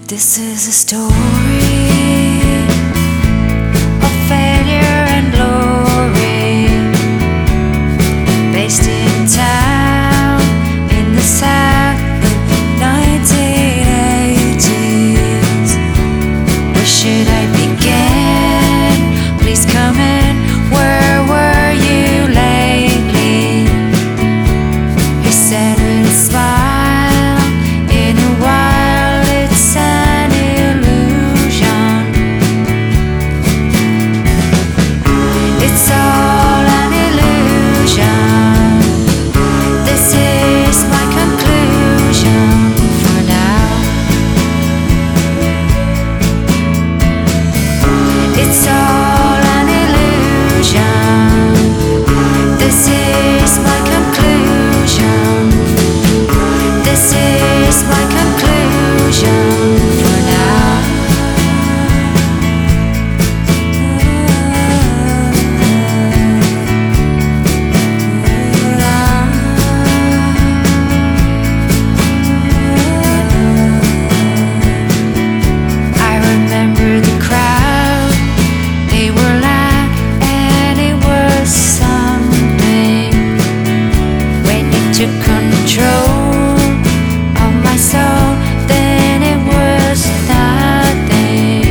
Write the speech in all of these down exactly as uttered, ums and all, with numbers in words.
This is a story of failure and glory, based in town in the south of nineteen eighties. Where should I begin? Please come in. Where were you lately? He said with a smile, in a while it's an illusion. It's all an illusion. This is my conclusion for now. It's all an illusion. This is my conclusion. This is my conclusion for now. I remember the crowd. They were loud and it was something. When you took control of my soul, then it was nothing.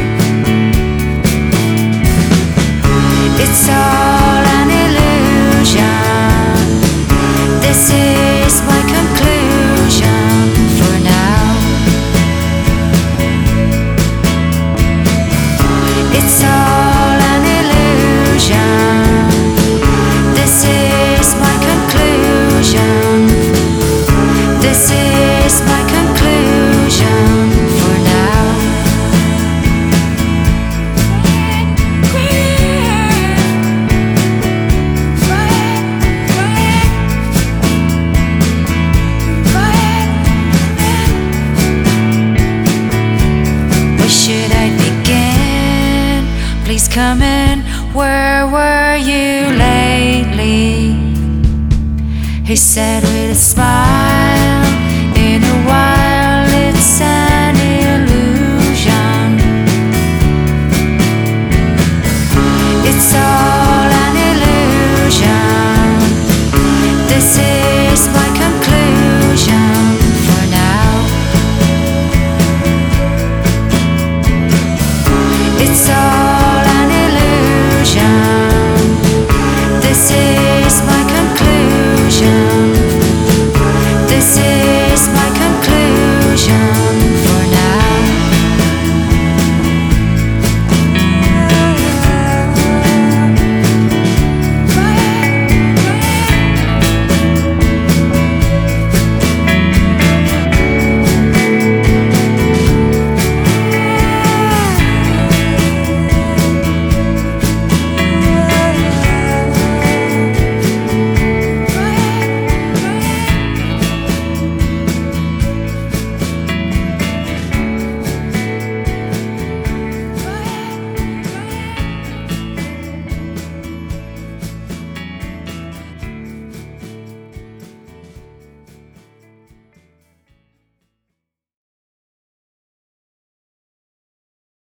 It's all an illusion. This is my conclusion for now. It's all an illusion. This is my conclusion. This is my conclusion for now. Where should I begin? Please come in. Where were you lately? He said with a smile.